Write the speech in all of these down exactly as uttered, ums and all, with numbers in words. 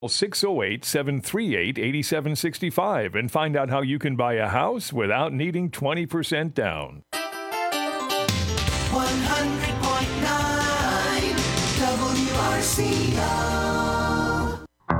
six oh eight, seven three eight, eight seven six five and find out how you can buy a house without needing twenty percent down. one hundred point nine W R C O.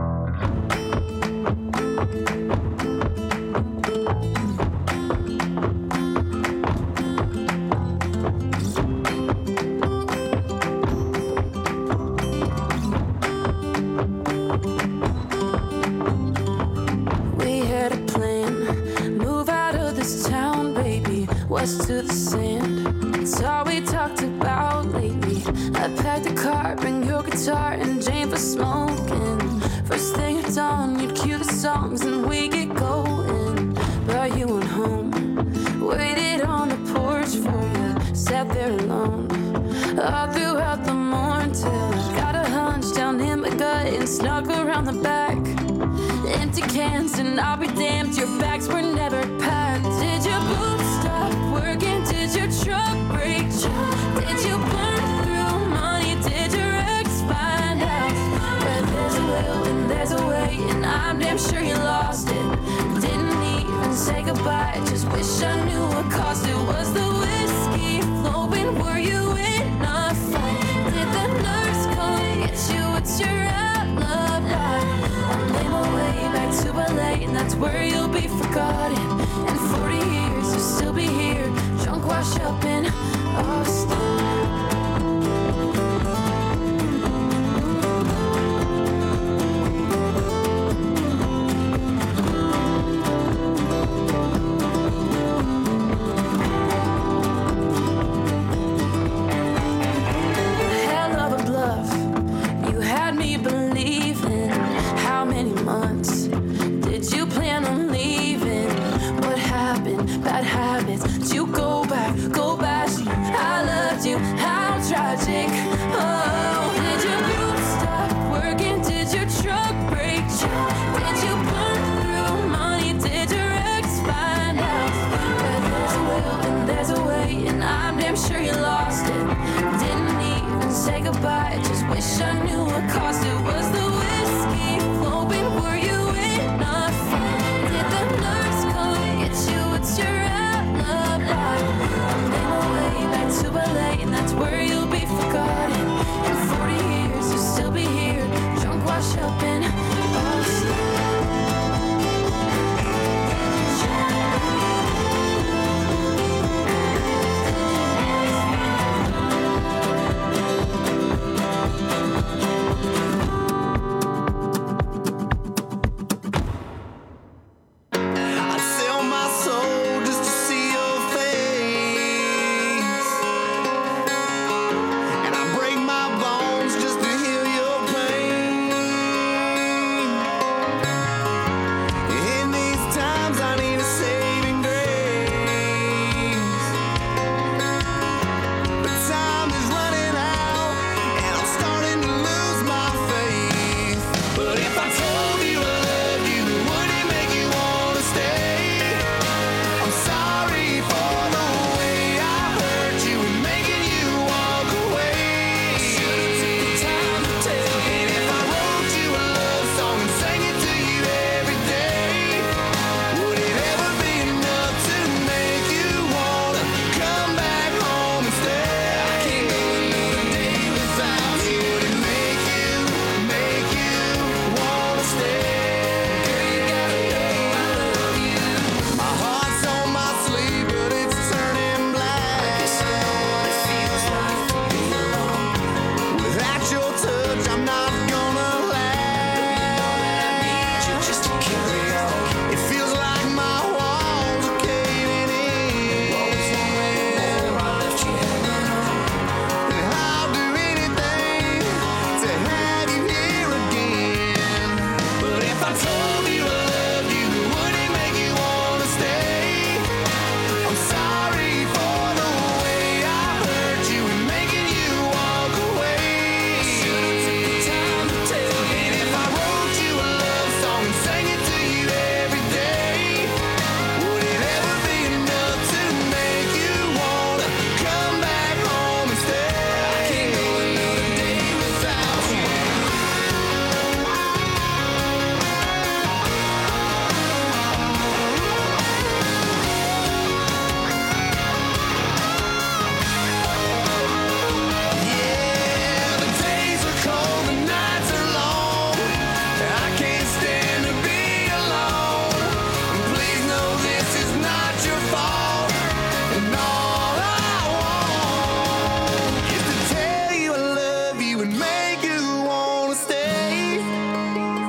West to the sand, it's all we talked about lately. I packed a car, bring your guitar and Jane for smoking. First thing at dawn, you'd cue the songs and we get going. But you went home, waited on the porch for you, sat there alone all throughout the morning till I got a hunch down in my gut and snuck around the back. Empty cans and I'll be damned, your bags were never packed. Did your boots stop working? Did your truck break down? Did you burn through money? Did your ex find out? Where there's a will and there's a way, and I'm damn sure you lost it. Didn't even say goodbye, just wish I knew what caused it. Was the whiskey flowing? Were you in a fight? Did the nurse come get you? What's your alibi? I'll lay my way back to L A, and that's where you'll be forgotten. In forty years, you'll still be here, drunk, washed up in Austin.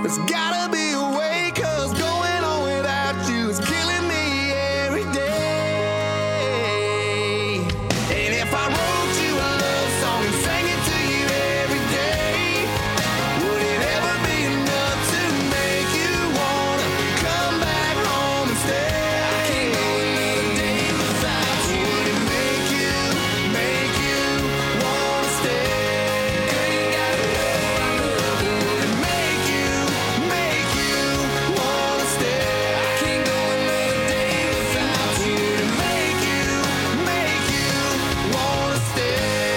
There's gotta be a way, 'cause going on without you is killing me every day. And if I wrote you a love song and sang it to you every day, would it ever be enough to make you wanna come back home and stay? I can't go another day without you. Would it make you, make you wanna stay? Girl, you got a love I love. Would it make you, make you wanna stay? I can't go another day without you. Would it make you, make you wanna stay?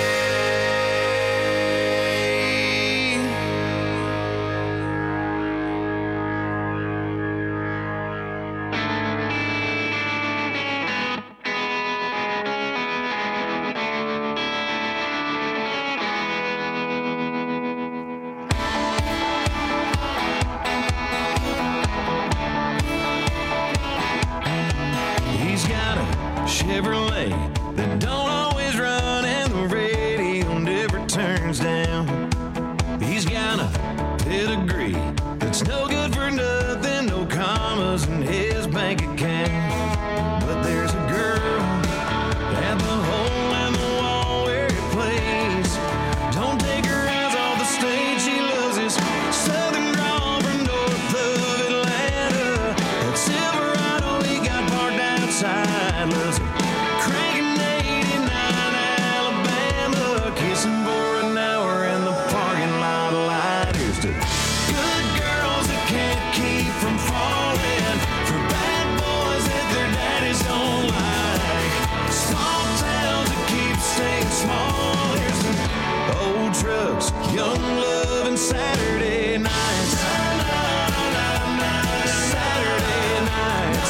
He's got a Chevrolet that don't always run, and the radio never turns down. He's got a pedigree that's no good for nothing, no commas in his bank account. But there's a girl at the hole in the wall where he plays. Don't take her eyes off the stage, she loves his southern drawl from north of Atlanta. That Silverado he got parked outside, loves her cranking eighty-nine Alabama, kissing for an hour in the parking lot light. Here's to good girls that can't keep from falling, for bad boys that their daddies don't like, small towns that keep staying small. Here's to old trucks, young love, and Saturday nights. Saturday nights.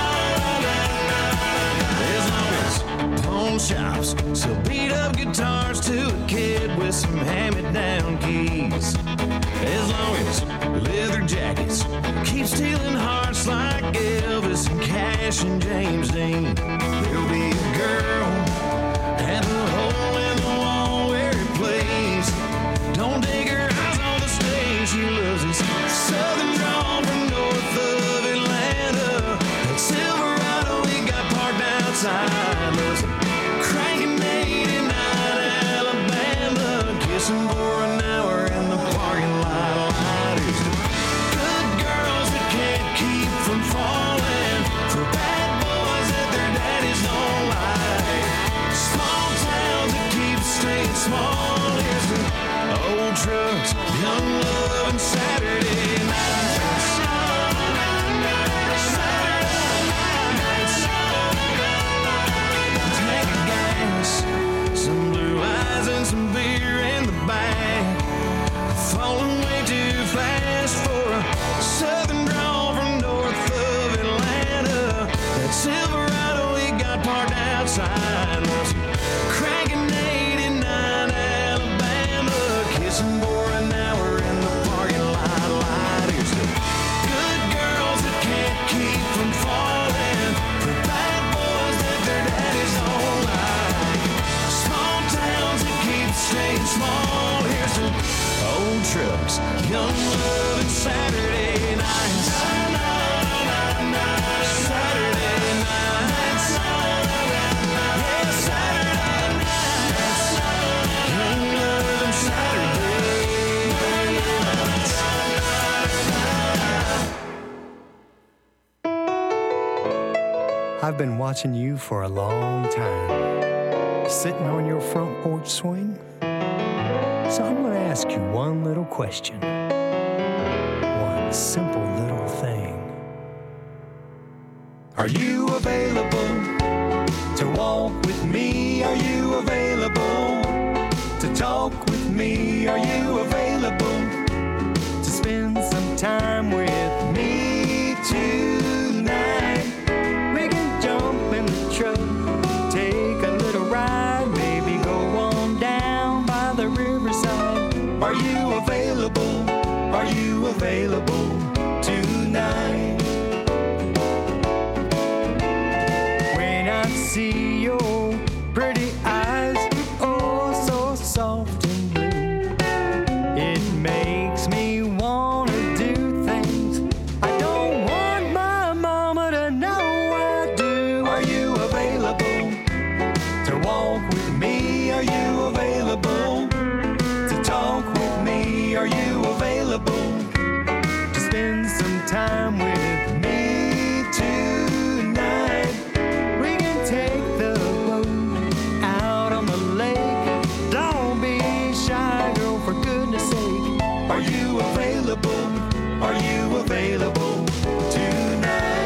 As long as pawn shops sell beat up guitars to a kid with some hand-me-down keys. As long as leather jackets keep stealing hearts like Elvis and Cash and James Dean, there'll be a girl at the hole in the wall where he plays. Don't take her eyes on the stage, she loves his southern drawl from north of Atlanta. That Silverado he got parked outside, loves him cranking eighty-nine Alabama, kissing for an hour in the parking lot light. Here's to good girls that can't keep from falling, for bad boys that their daddies don't like, small towns that keep staying small. Here's to old trucks, young love, and Saturday nights. Tank of gas, some blue eyes and some beer in the bag. Falling way too fast for a southern drawl from north of Atlanta. That Silverado he got parked outside, was cranking eighty-nine Alabama, kissing for an hour in the parking lot light. Here's to good girls that can't keep from falling, for bad boys that their daddies don't like, small towns that keep staying small. Here's to old trucks, young love, and Saturday nights. Saturday nights. Yeah, Saturday nights. Young love and Saturday nights. I've been watching you for a long time, sitting on your front porch swing. So I'm going to ask you one little question, one simple little thing. Are you available to walk with me? Are you available to talk with me? Are you available To spend some time with me tonight. We can jump in the truck, take a little ride, maybe go on down by the riverside. Are you available? Are you available tonight? When I see your pretty eyes, oh so soft and blue, it makes me wanna do time with me tonight. We can take the boat out on the lake. Don't be shy, girl, for goodness sake. Are you available? Are you available tonight?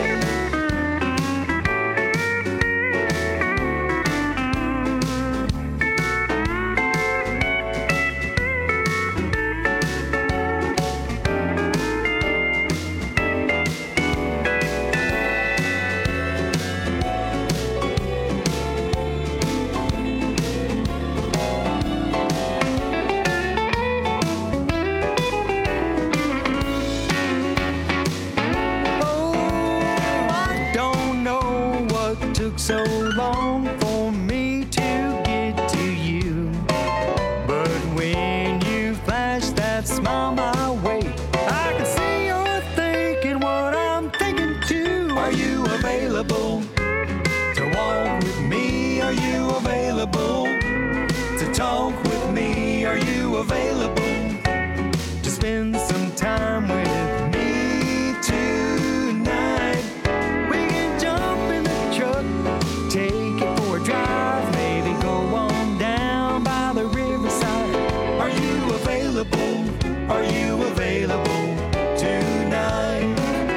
So long for me to get to you, but when you flash that smile my way, I can see you're thinking what I'm thinking too. Are you available to walk with me? Are you available to talk with me? Are you available to spend some time with me tonight? We can jump in the truck, take it for a drive, maybe go on down by the riverside. Are you available? Are you available tonight?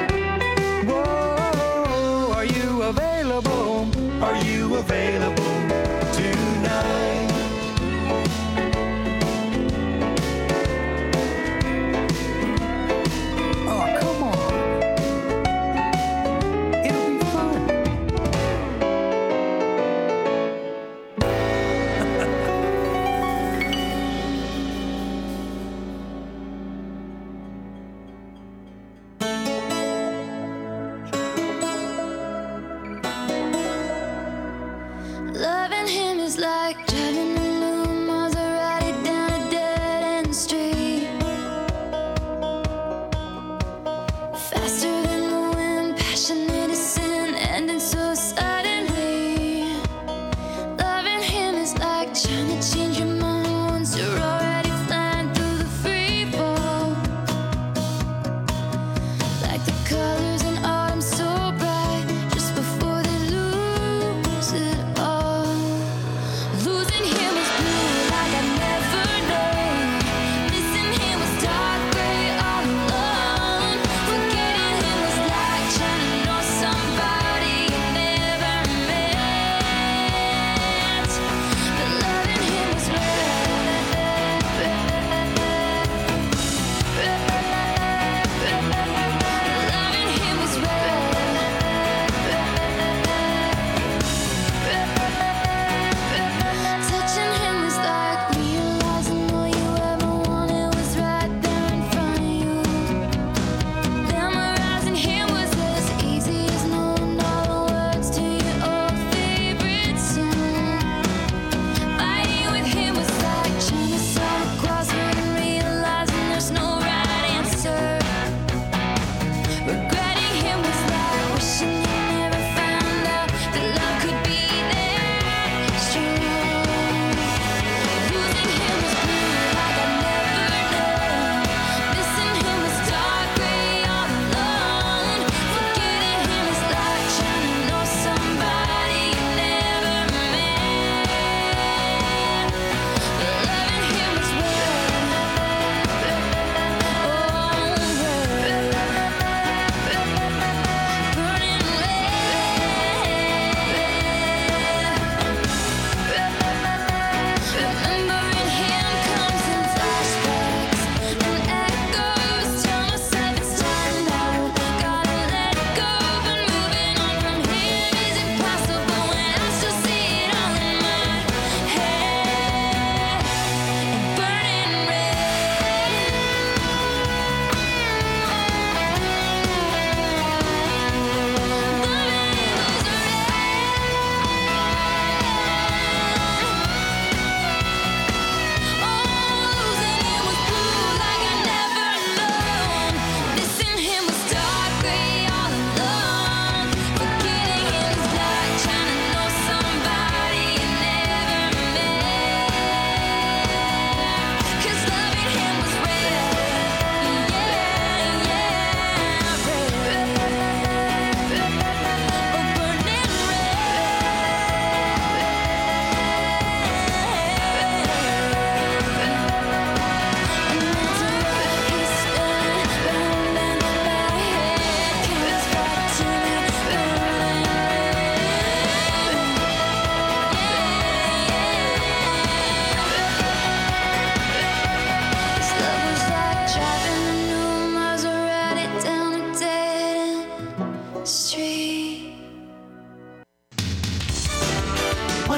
Whoa, are you available? Are you available tonight? Oh, come on. It'll be fun. Loving him is like driving a new Maserati down a dead-end street. Faster than the wind, passionate as sin, ending so suddenly. Loving him is like trying to change your mind once you're already flying through the free fall. Like the colors in autumn so bright, just before they lose it all. Losing him was blue like I never known. Missing him was dark gray all alone. Forgetting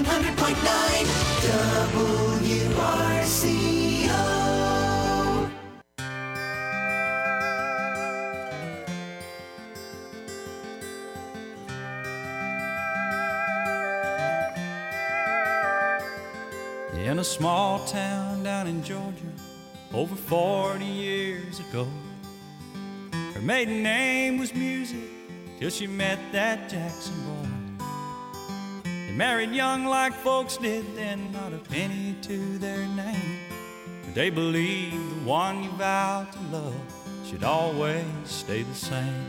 one hundred point nine W R C O. In a small town down in Georgia, over forty years ago, her maiden name was Music till she met that Jackson boy. They married young like folks did then, not a penny to their name, but they believed the one you vowed to love should always stay the same.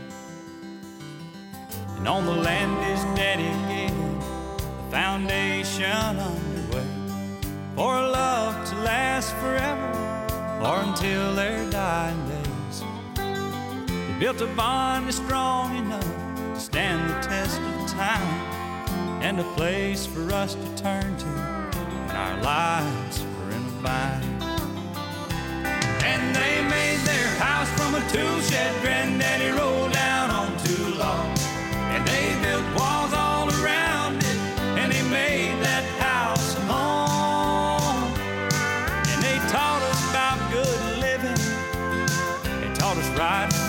And on the land his daddy gave him the foundation underway for a love to last forever or until their dying days. They built a bond that's strong enough to stand the test of time, and a place for us to turn to when our lives were in a bind. And they made their house from a tool shed Granddaddy rolled down on too long, and they built walls all around it, and they made that house a home. And they taught us about good living, they taught us right from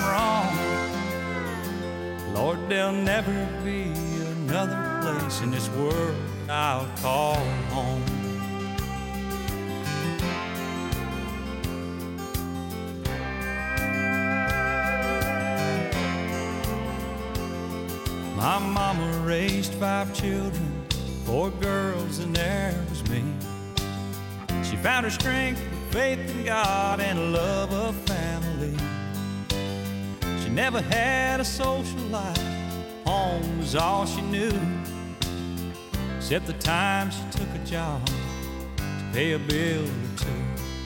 wrong. Lord, there'll never be another place in this world I'll call home. My mama raised five children, four girls and there was me. She found her strength with faith in God and a love of family. She never had a social life, home was all she knew, except the time she took a job to pay a bill or two.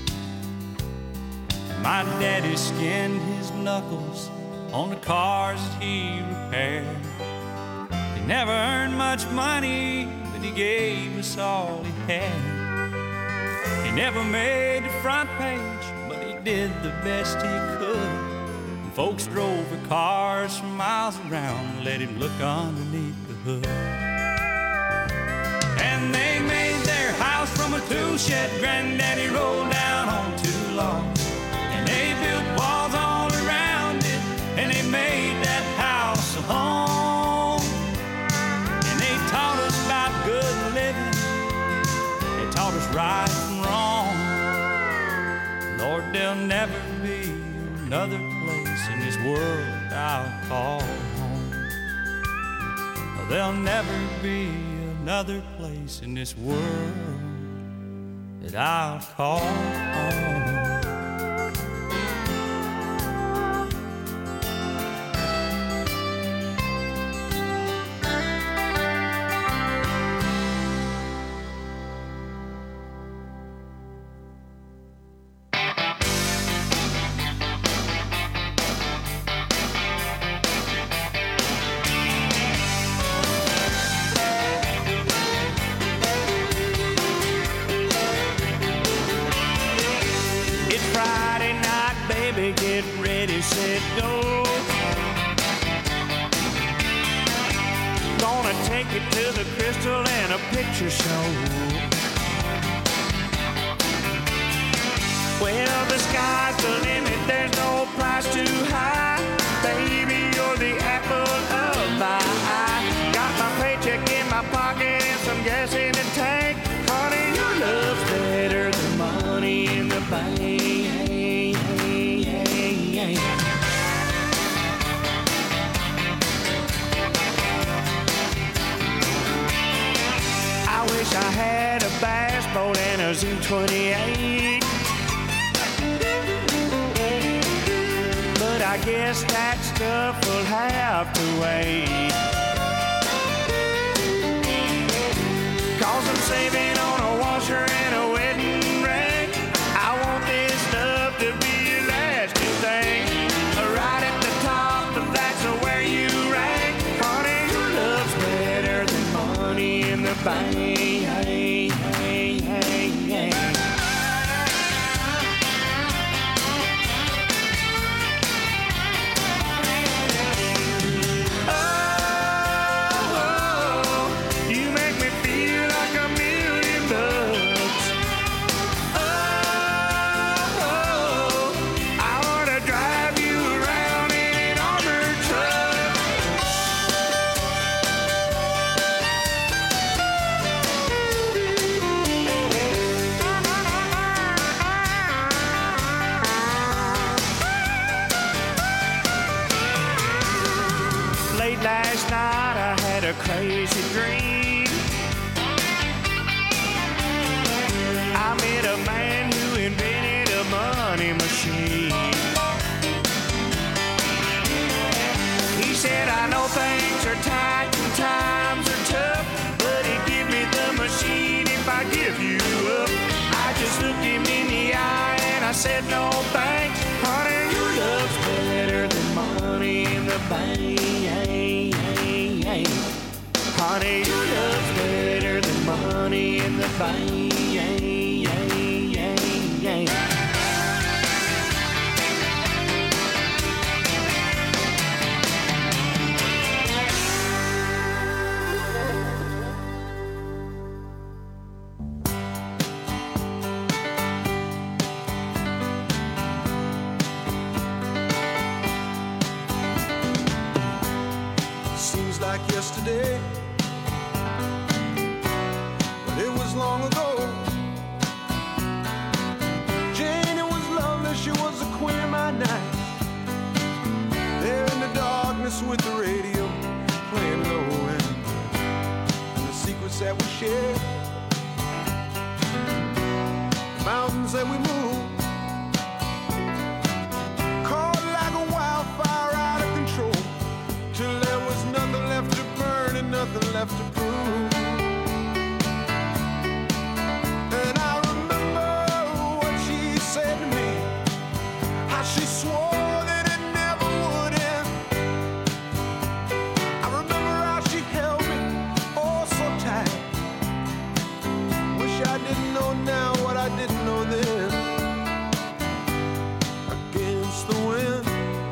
And my daddy skinned his knuckles on the cars that he repaired. He never earned much money, but he gave us all he had. He never made the front page, but he did the best he could. And folks drove their cars for miles around and let him look underneath the hood. And they made their house from a tool shed Granddaddy rolled down on too long, and they built walls all around it, and they made that house a home. And they taught us about good living, they taught us right from wrong. Lord, there'll never be another place in this world I'll call home. There'll never be another place in this world that I'll call home. Get ready, set, go. Gonna take you to the Crystal and a picture show. Well, the sky's the limit, there's no price too high. Baby, you're the apple of my eye. Got my paycheck in my pocket and some gas in the tank. Honey, your love's better than money in the bank. I wish I had a bass boat and a Z twenty-eight, but I guess that stuff will have to wait. Cause I'm saving on a washer and a wedding ring. I want this stuff to be a lasting thing. Right at the top, that's where you rank. Honey, your love's better than money in the bank. Hey, hey, hey, hey. Oh, oh, you make me feel like a late last night I had a crazy dream. I met a man who invented a money machine. He said, I know things are tight and times are tough, but he'd give me the machine if I give you up. I just looked him in the eye and I said, no thanks, honey, your love's better than money in the bank. Honey, your love's better than money in the bank. Seems like yesterday, but it was long ago. Jane, it was lovely, she was the queen of my night. There in the darkness with the radio playing low end, and the secrets that we shared, mountains that we moved, caught like a wildfire out of control, till there was nothing left to burn and nothing left to prove. And I remember what she said to me, how she swore that it never would end. I remember how she held me oh so tight. Wish I didn't know now what I didn't know then. Against the wind,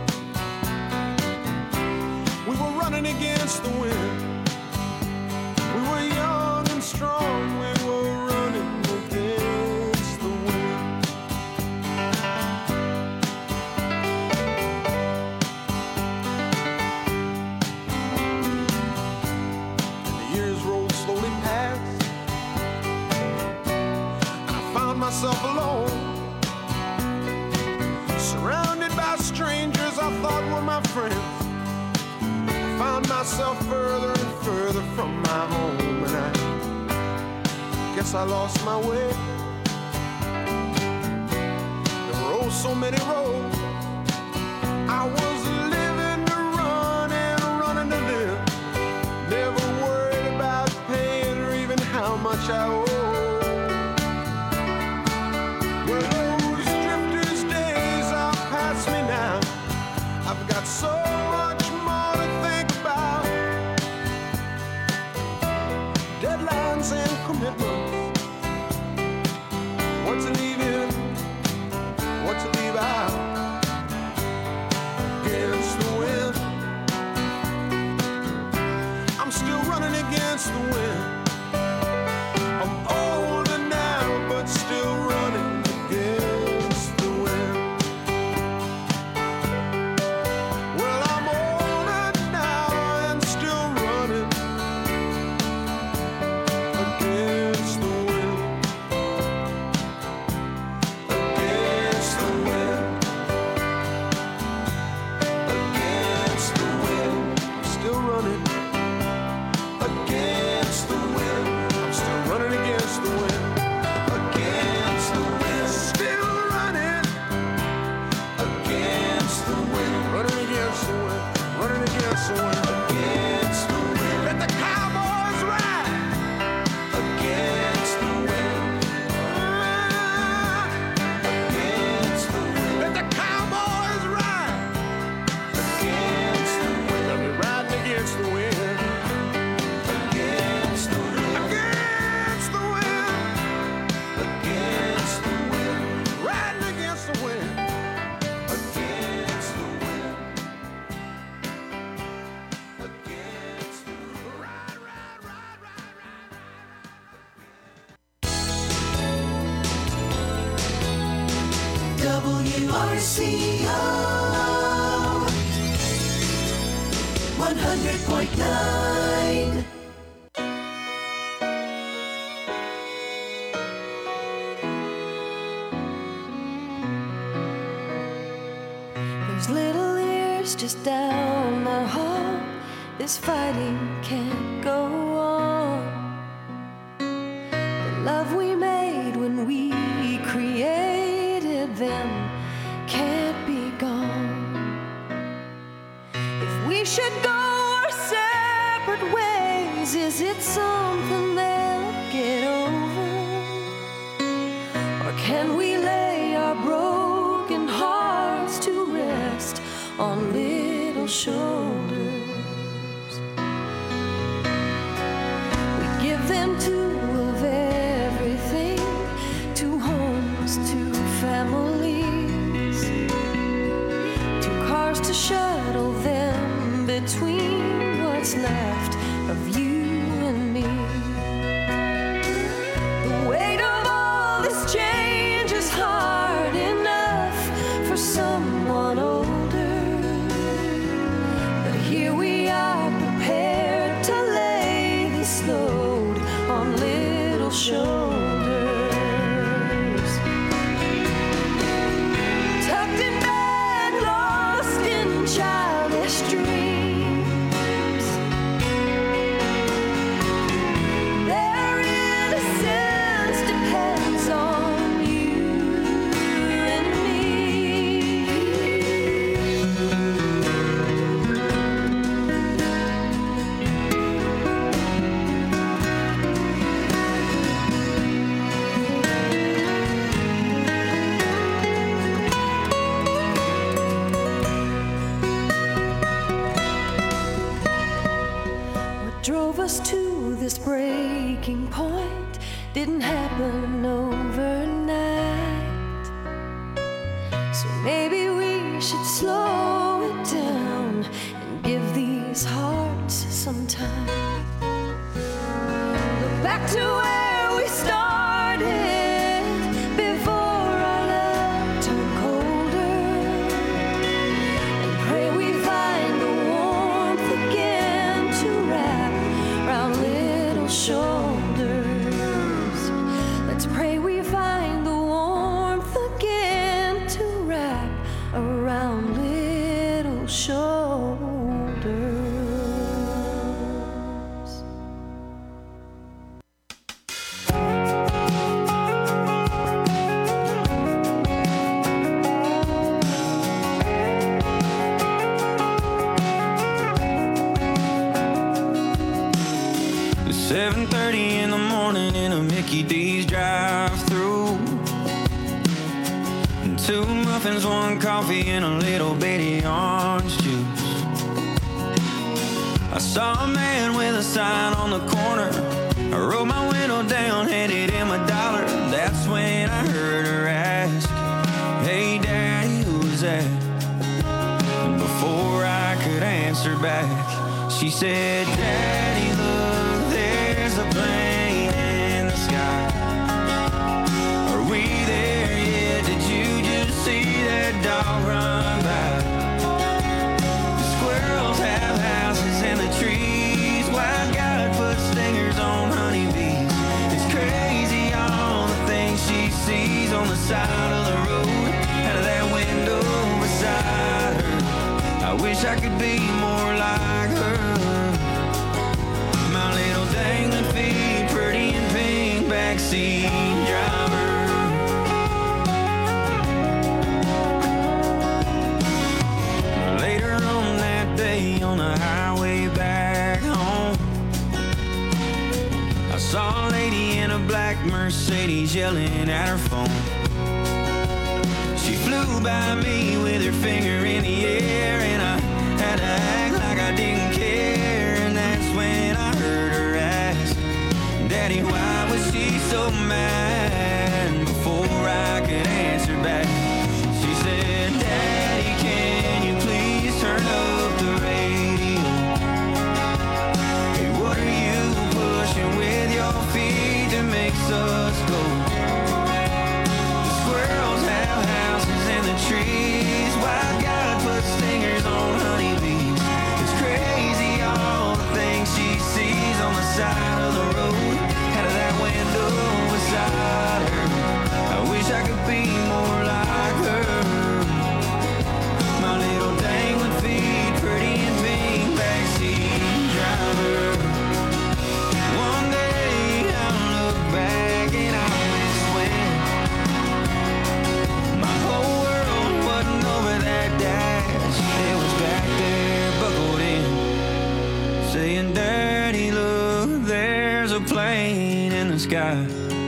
we were running against the wind. We were young and strong, we were running against the wind. And the years rolled slowly past, and I found myself alone, surrounded by strangers I thought were my friends. Found myself further and further from my home, and I guess I lost my way. There were oh so many roads. I was living to run and running to live, never worried about paying or even how much I owe. Well, those drifters' days are past me now. I've got so much more to think about. Deadlines and commitments. What to leave in, what to leave out. Against the wind, I'm still running against the wind. I'm older now, but still running against the wind. Well, I'm older now and still running against the wind. Against the wind. Against the wind. I'm still running against the wind. I'm still running against the wind. Against the wind. Still running against the wind. Running against the wind. Running against the wind. Against the wind. Let the cowboys ride against the wind. Against the wind. Let the cowboys ride against the wind. Let me riding against the wind. Against the wind. Against the wind. Against the wind. Riding against the wind. Against the wind. Against the wind. Ride, ride, ride, ride, ride, ride. W R C O one hundred point nine. Those little ears just down the hall this fighting can't go on. The love we made when we created them can't be gone. If we should go our separate ways, is it something they'll get over? Or can we lay our broken hearts to rest on little shoulders? We give them two of everything, two homes, two families, two cars to shuttle them between what's left of you and me. The weight of all this change is hard enough for someone older, but here we are prepared to lay this load on little shoulders. Tucked in bed, lost in childish dreams, their innocence depends on you and me. What drove us to this breaking point didn't happen overnight. So maybe we should slow it down and give these hearts some time. Look back to where we started before our love turned colder, and pray we find the warmth again to wrap around little shoulders. Let's pray we find the warmth again to wrap around little shoulders. seven thirty in the morning in a Mickey D's drive-through. Two muffins, one coffee, and a little bitty orange juice. I saw a man with a sign on the corner. I rolled my window down, handed him a dollar. That's when I heard her ask, "Hey Daddy, who's that?" And before I could answer back, she said, "Daddy, look, there's a plane in the sky. Are we there yet? Did you just see that dog run by? The squirrels have houses in the trees. Wild God put stingers on honeybees. It's crazy all the things she sees on the side of the road, out of that window beside her. I wish I could be more like her. My little dangling feet, pretty and pink, backseat driver." Later on that day on the highway back home, I saw a lady in a black Mercedes yelling at her phone. She flew by me with her finger in the air, and I had to act like I didn't care. And that's when I heard her ask, "Daddy, why was she so mad?" Before I could answer back, she said, "Daddy, can you please turn up the radio? Hey, what are you pushing with your feet that makes us go? The squirrels have houses in the trees. Why God put stingers on the sky.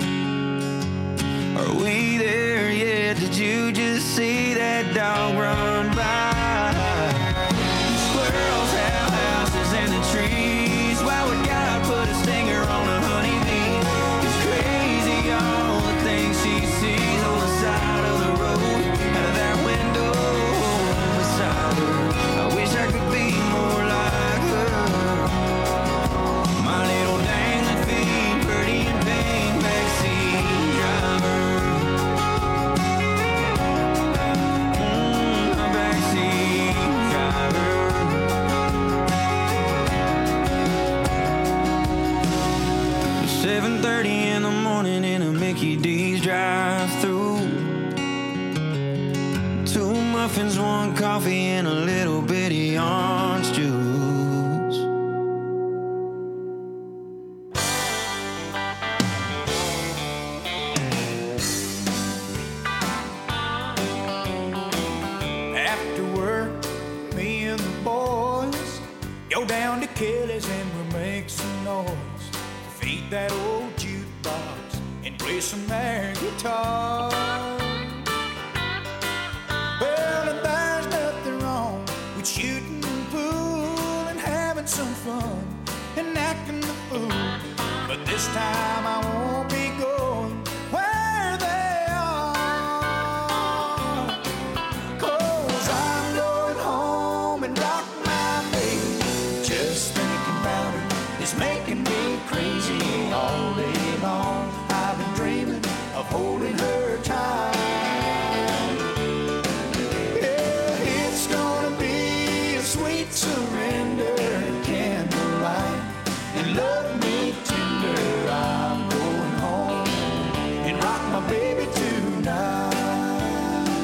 Are we there yet? Did you just see that dog run by? Squirrels have houses in the trees. Why would God put a stinger on a honeybee? It's crazy all the things she sees on the side of the road, out of that window beside her. I wish I could be more like her. My little dangling feet, pretty and vain, backseat driver. Mm, my backseat driver. seven thirty in the morning in a Mickey D's drive-thru. Two muffins, one coffee, and a little bitty orange juice. After work, me and the boys go down to Kelly's and we'll make some noise. Feed that old jukebox and play some air guitar. Well, and there's nothing wrong with shooting pool and having some fun and acting the fool. But this time I won't be going where they are. 'Cause I'm going home and rock my baby. Just thinking about her is making me crazy all day long. I've been dreaming of holding her tight. Yeah, it's gonna be a sweet surrender, candlelight, and love me tender. I'm going home and rock my baby tonight.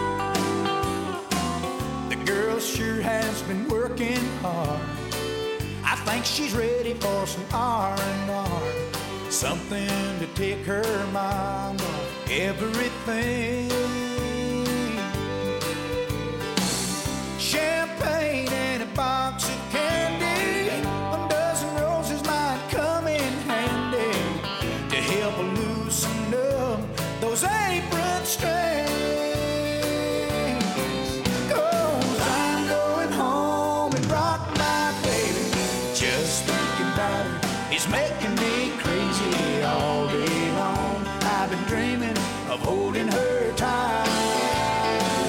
The girl sure has been working hard. I think she's ready for some R and R, something to take her mind off everything. Champagne and a box of candy, a dozen roses might come in handy to help loosen up those apron strings. 'Cause I'm going home and rock my baby. Just thinking about her is making me crazy all day long. I've been dreaming of holding her tight.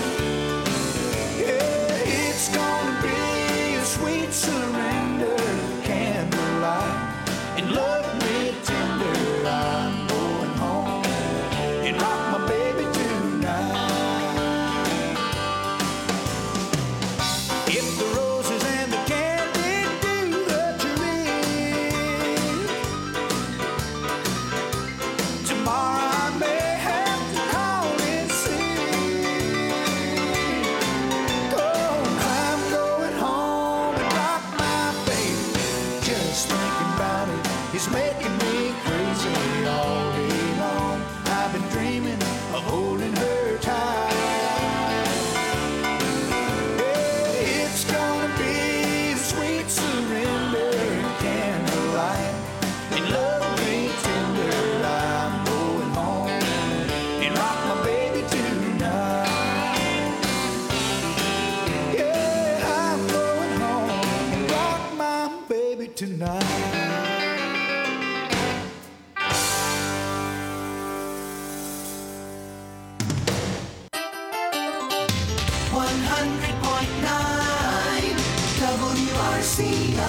Yeah, it's gonna be a sweet surrender, candlelight, and love me tender. I'm going home and rock my baby tonight. If the roses and the candy do the trick, tomorrow I may have to call in sick. Oh, I'm going home and rock my baby. Just thinking about it is making me crazy all day long. I've been dreaming of holding her tight. Yeah, it's gonna be a sweet surrender, candlelight, and love me tender. I'm going home and rock my baby tonight. Yeah, I'm going home and rock my baby tonight. one hundred point nine W R C O.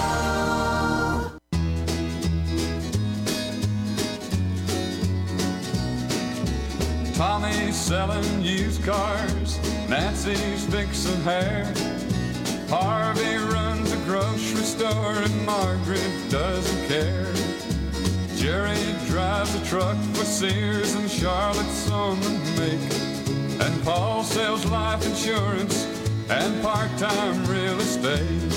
Tommy's selling used cars, Nancy's fixing hair, Harvey runs a grocery store and Margaret doesn't care. Jerry drives a truck for Sears and Charlotte's on the make, and Paul sells life insurance and part-time real estate.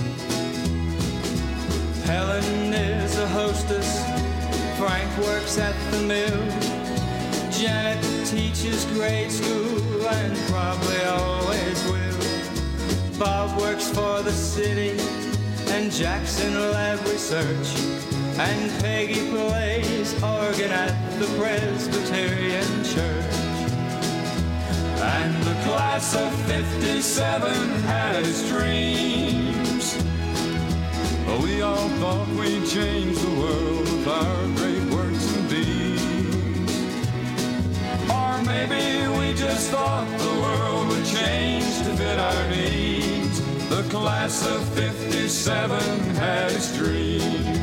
Helen is a hostess, Frank works at the mill, Janet teaches grade school and probably always will. Bob works for the city and Jackson Lab Research. and Peggy plays organ at the Presbyterian Church. And the class of fifty-seven had its dreams. We all thought we'd change the world with our great works and deeds. Or maybe we just thought the world would change to fit our needs. The class of fifty-seven had its dreams.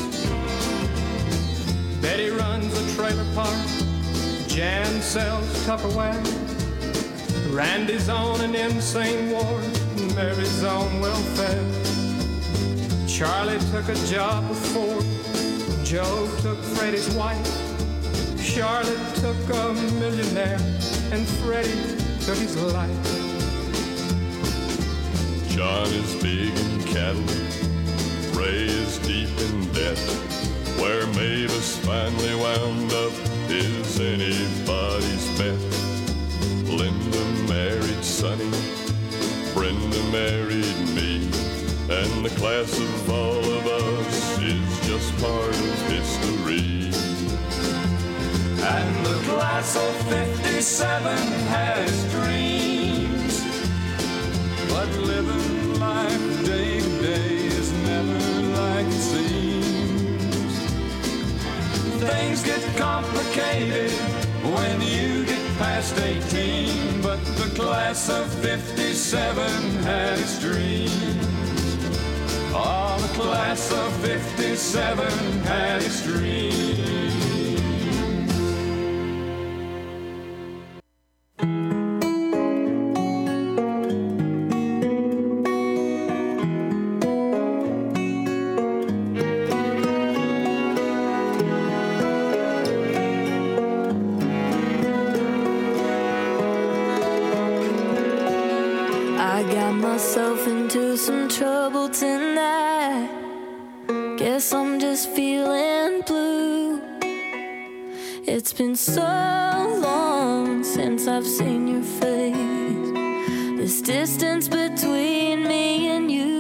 Betty runs a trailer park, Jan sells Tupperware, Randy's on an insane ward, Mary's on welfare. Charlie took a job with Ford, Joe took Freddie's wife, Charlotte took a millionaire, and Freddie took his life. John is big in cattle, Ray is deep in debt. Where Mavis finally wound up is anybody's bet. Linda married Sonny, Brenda married me, and the class of all of us is just part of history. And the class of fifty-seven has dreams, but living life day to day is never like it seems. Things get complicated when you get past eighteen, but the class of fifty-seven had its dreams. Oh, the class of fifty-seven had its dreams. I got myself into some trouble tonight. Guess I'm just feeling blue. It's been so long since I've seen your face. This distance between me and you,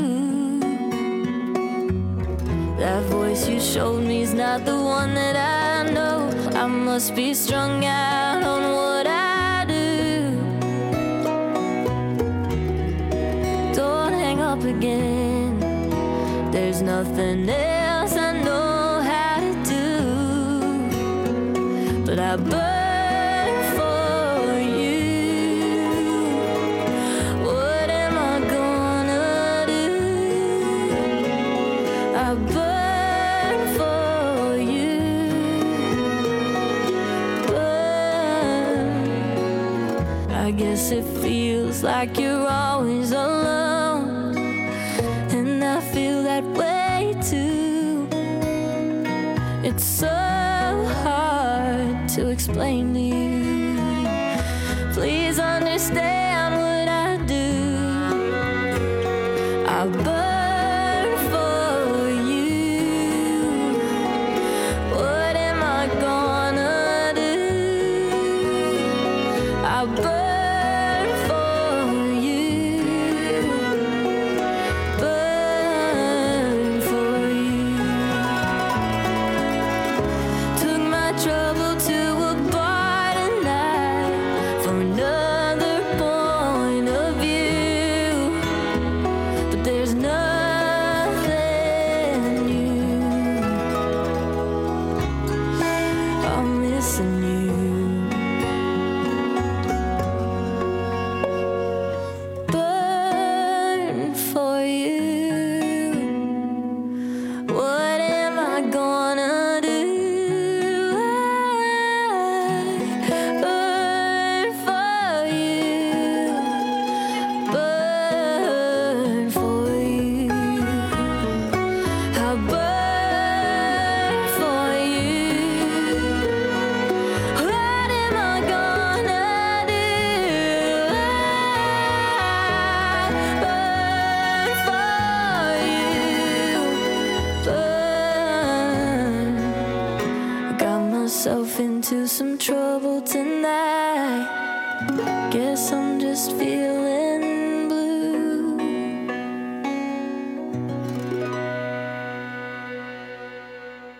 that voice you showed me's not the one that I know. I must be strung out on what I do. Don't hang up again. There's nothing else I know how to do, but I burn for you. What am I gonna do? I burn for you. Burn. I guess it feels like you're always alone, and I feel that way too. It's so hard to explain to you. Please understand what I do. I burn for you. What am I gonna do? I burn for you. Burn for you. Took my trouble to a bar tonight for another point of view, but there's nothing new. I'm missing you. Burn for you. What am I gonna do? I burn for you. Burn for you. I burn for you. What am I gonna do? I burn for you. Burn. Got myself into some trouble tonight. Guess I'm just feeling blue.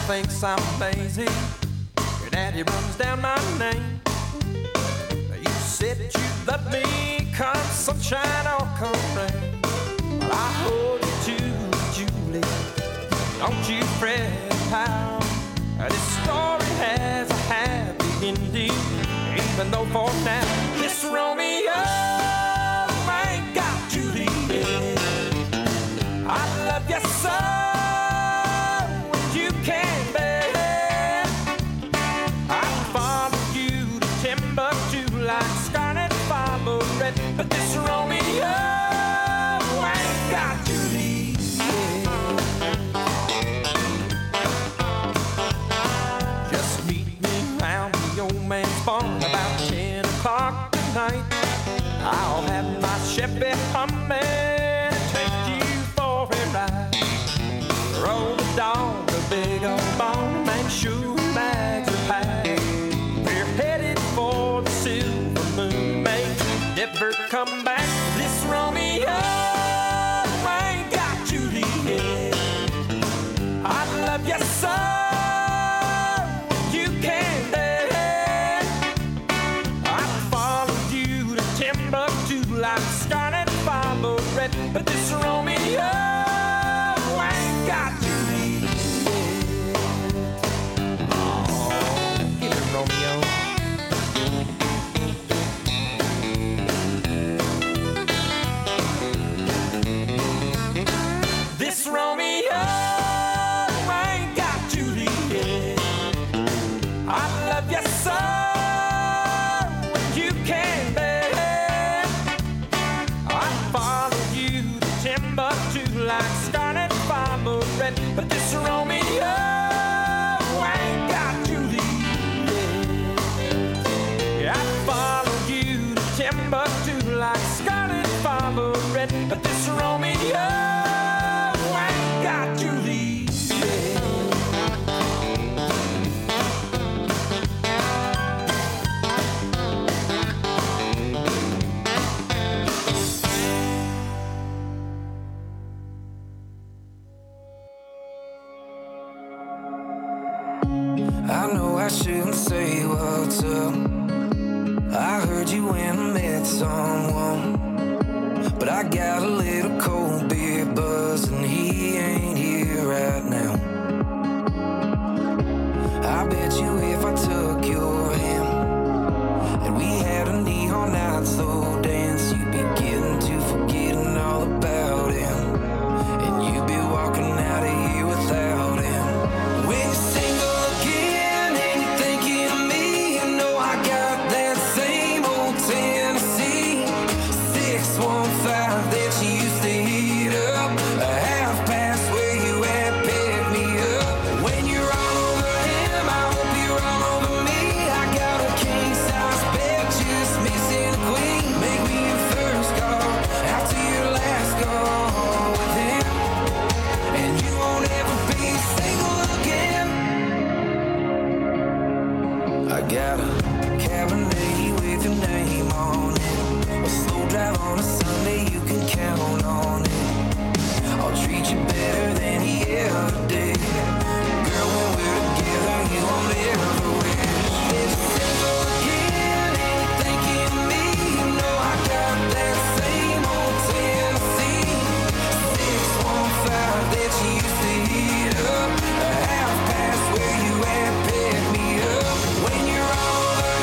thinks I'm lazy. Your daddy runs down my name. You said you love me, come sunshine or come rain. Well, I hold you to Julie. Don't you fret, pal. This story has a happy ending, even though for now this Romeo ain't got Julie. I love you so, and you can bear. I follow you to Timbuktu like Scarlet followed red, but this Romeo ain't got Julie. Just meet me round the old man's barn about ten o'clock tonight. I'll have my Chevy humming and take you for a ride. Roll the dog, a big old bone, and shoe bags of pie. We're headed for the silver moon, may never come back. This Romeo ain't got Juliet. I love you so, you can't bear. I followed you to Timbuktu like Scarlet followed red, but this Romeo ain't got Juliet. Oh, get it, Romeo. This Romeo ain't got Juliet. I love you so, you can't bear. I follow you to Timbuktu like Scarlet followed red, but this Romeo ain't got Juliet. Yeah, I follow you to Timbuktu like Scarlet followed red, but this Romeo ain't got Juliet. I know I shouldn't say what's up. I heard you when I met someone, but I got a little cold beer buzz and he ain't here right now. I bet you if I took your hand and we had a neon night slow dance, you'd be getting to forgetting all about him, and you'd be walking out of here without him. When you're single again and you're thinking of me, you know I got that same old Tennessee six one five that you used to heat up, a half past where you at, pick me up. When you're all over him, I hope you're all over me. I got a king size bed, just missing a queen. Make me your first call after your last call with him, and you won't ever be single again. I got a Cabernet with your name on it, a slow drive on a Sunday, you can count on it. I'll treat you better than he ever did. Girl, when we're together, you won't ever wish. If you're single again and you're thinking of me, you know I got that same old Tennessee six one five that you used to heat up, a half past where you at, pick me up. When you're all over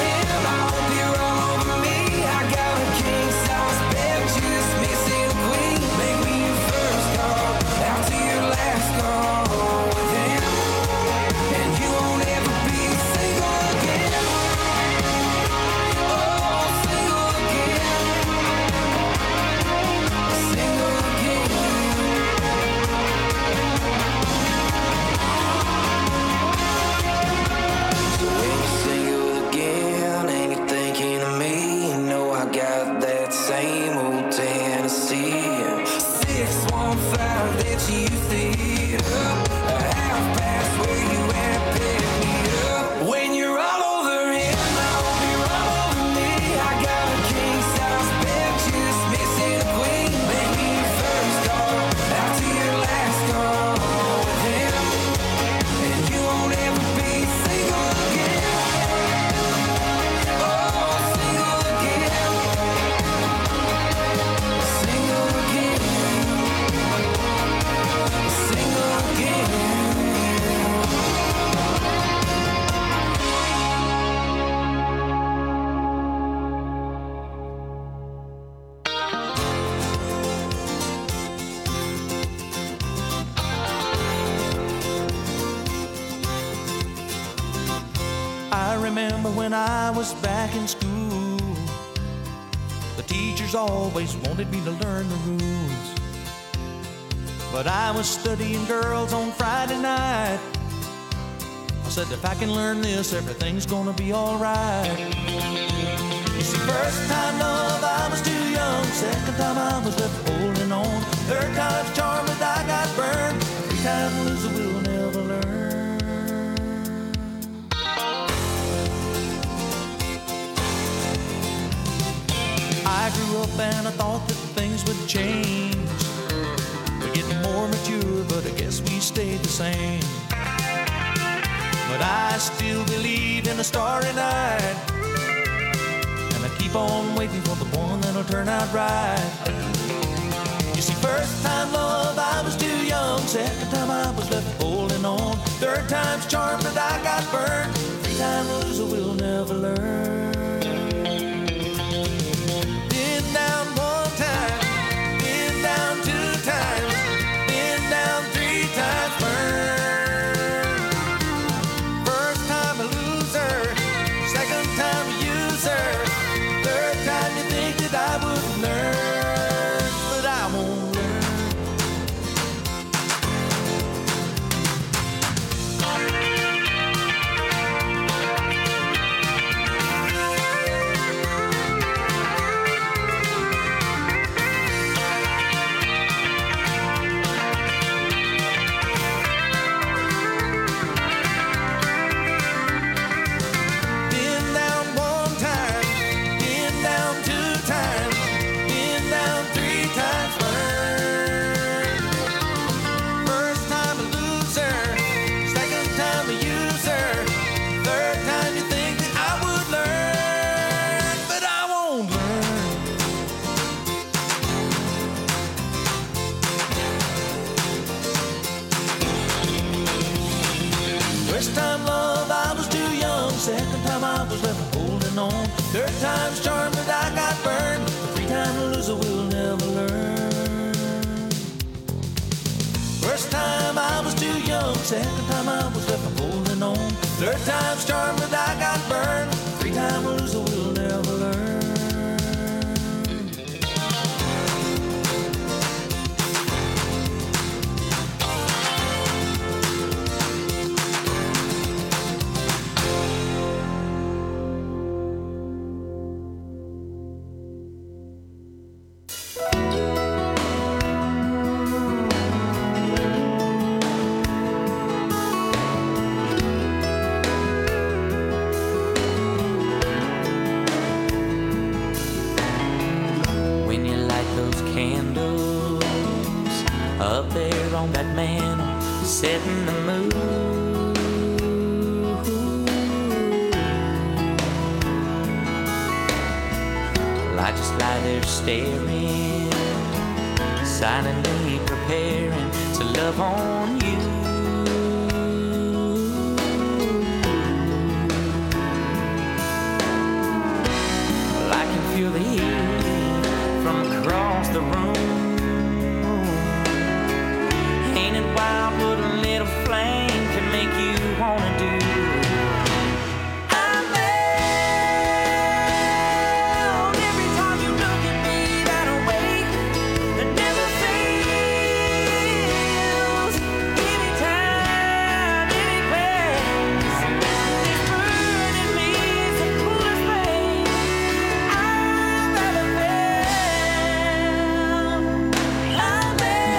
remember when I was back in school, the teachers always wanted me to learn the rules. But I was studying girls on Friday night. I said, if I can learn this, everything's gonna be alright. You see, first time love, I was too young. Second time I was left holding on. Third time's charm, but I got burned. Three times loser will never learn. I grew up and I thought that things would change. We're getting more mature, but I guess we stayed the same. But I still believe in a starry night, and I keep on waiting for the one that'll turn out right. You see, first time love, I was too young. Second time I was left holding on. Third time's charm, but I got burned. Three time loser will never learn. Been down one time, been down two times, been down three times burned. First time a loser, second time a user, third time you think that I would learn, but I won't learn. Been down one time, been down two times, been down three times burned. First time a loser, second time a user, third time you think that I would learn, but I won't learn. First time love, I was too young. Second time I was left holding on. Third time's charm, but I got burned. Three time loser will never learn. First time I was too young. Second time I was left holding on. Third time's charm, but I got burned. Three time loser will never learn. When you light those candles up there on that mantle, setting the mood, I just lie there staring, silently preparing to love on you. Well, I can feel the heat from across the room. Ain't it wild what a little flame can make you wanna do? I'm held every time you look at me that way that never fails. Anytime, any place, this burning me is the coolest place I've ever felt. I'm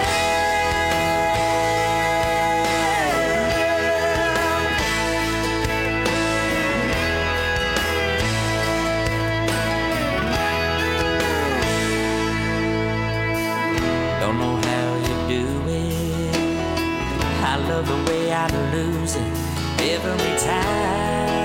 Don't know how you do it. I love the way I lose it every time.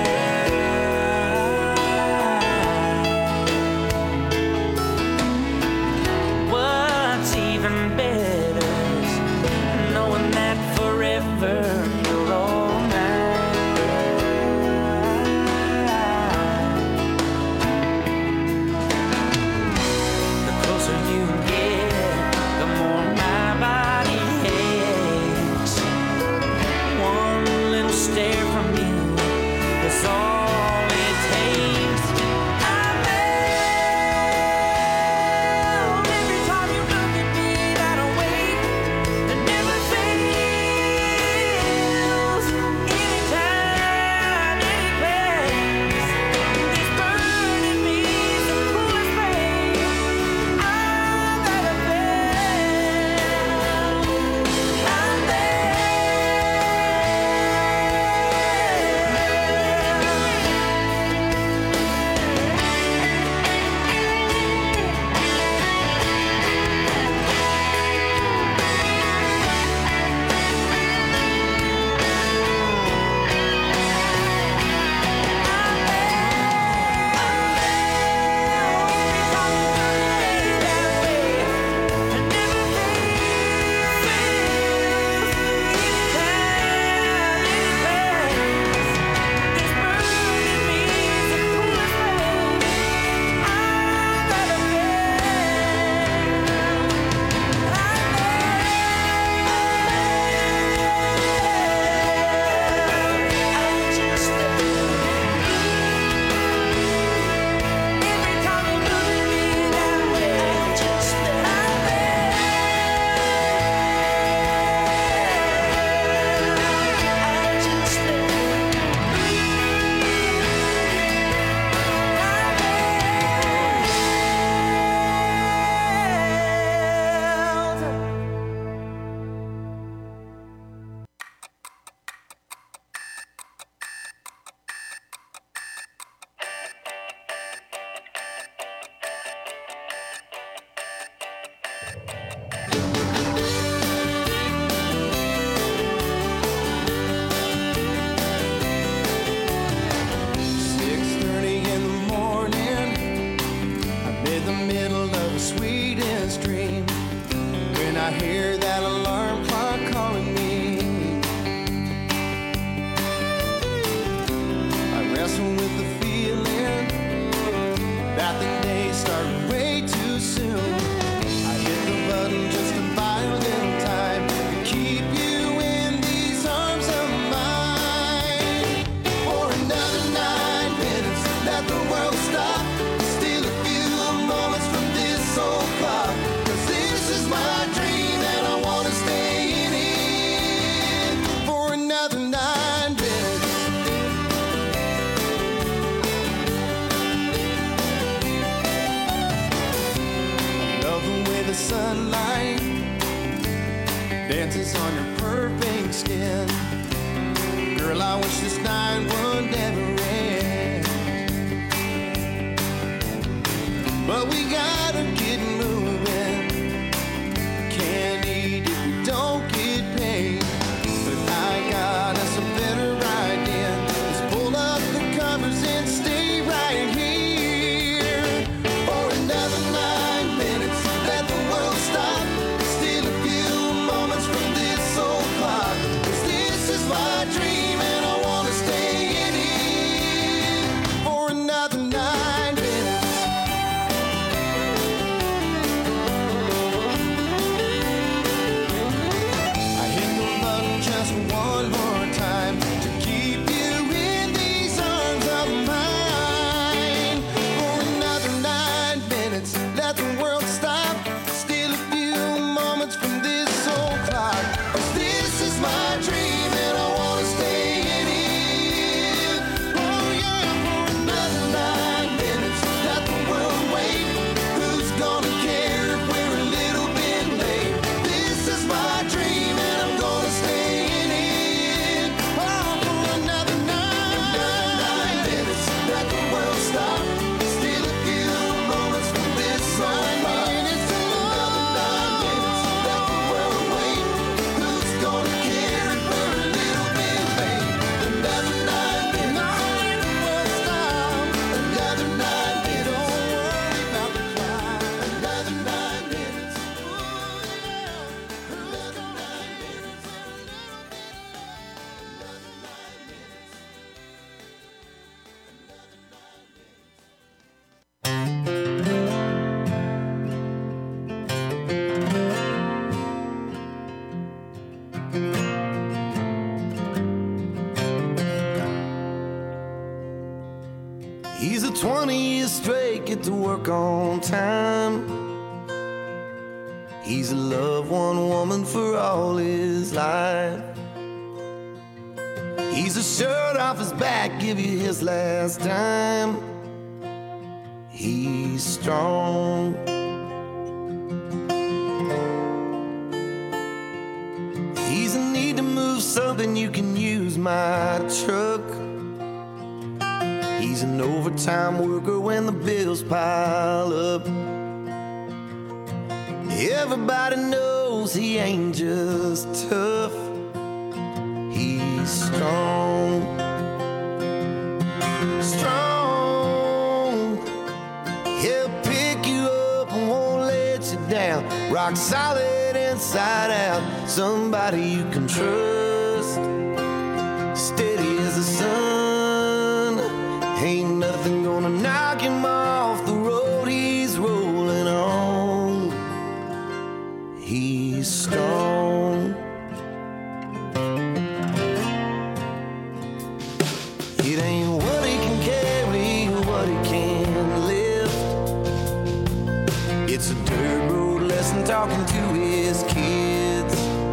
What's even better is knowing that forever you're all mine. The closer you get, the more my body aches. One little stare from you is all another nine minutes. Love the way the sunlight dances on your perfect skin. Girl, I wish this night would never end. But we gotta get moving. Can't eat if we don't get paid. But I got us a better idea. Let's pull up the covers and stay right here for another nine minutes. Let the world stop. Steal a few moments from this old clock. 'Cause this is my dream and I wanna stay in it for another nine minutes. I hit the button just one more time to keep you in these arms of mine for another nine minutes. Let the world stop. Steal a few moments from this old clock. 'Cause this is my dream and I wanna stay in it. Oh yeah, for another nine minutes. Let the world wait. Who's gonna care if we're a little bit late? This is my dream and I'm gonna stay in it. Oh, for another nine, nine minutes. Let the world stop. Steal a few moments from this old clock. Another nine minutes. Let the world wait. Who's gonna care if we're a little bit late? Another nine minutes. Let the world stop. Another nine minutes. Don't worry about the clock. Another nine minutes. Ooh, yeah. Another nine minutes. Another nine minutes. He's a twenty years straight, get to work on time. He's loved one woman for all his life. He's a shirt off his back, give you his last time. He's strong. He's in need to move something, you can use my truck. He's an overtime worker when the bills pile up. Everybody knows he ain't just tough. He's strong. Strong. He'll pick you up and won't let you down. Rock solid inside out. Somebody you can trust. Steady as the sun. Ain't nothing gonna knock him off the road he's rolling on. He's strong. It ain't what he can carry, what he can lift. It's a dirt road lesson talking to his kids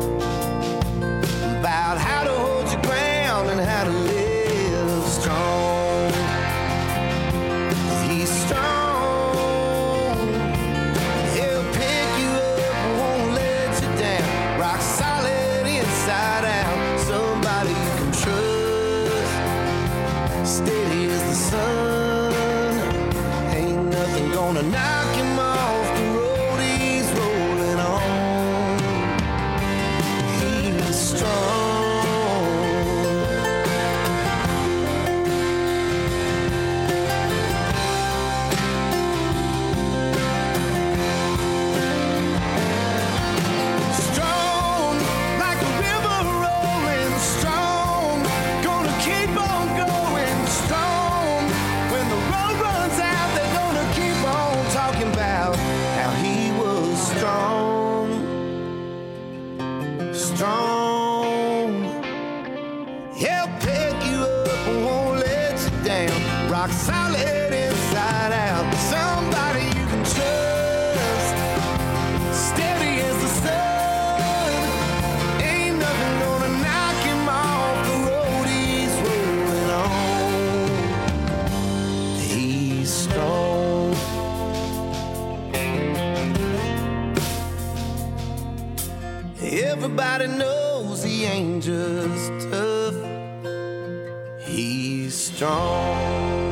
about how to hold your ground and how to live strong. He's strong. He'll pick you up and won't let you down. Rock solid inside out. Somebody you can trust. Steady as the sun. Ain't nothing gonna knock him off the road he's rolling on. He's strong. Strong, like a river rolling. Strong, gonna keep on going. Strong, when the road runs out, they're gonna keep on talking about how he was strong. Strong. He'll pick you up and won't let you down. Rock solid inside out. Somebody you can trust. Steady as the sun. Ain't nothing gonna knock him off strong.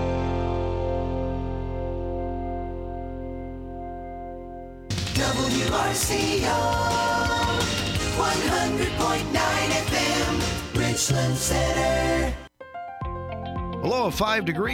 W R C O one hundred point nine F M, Richland Center. A low of five degrees.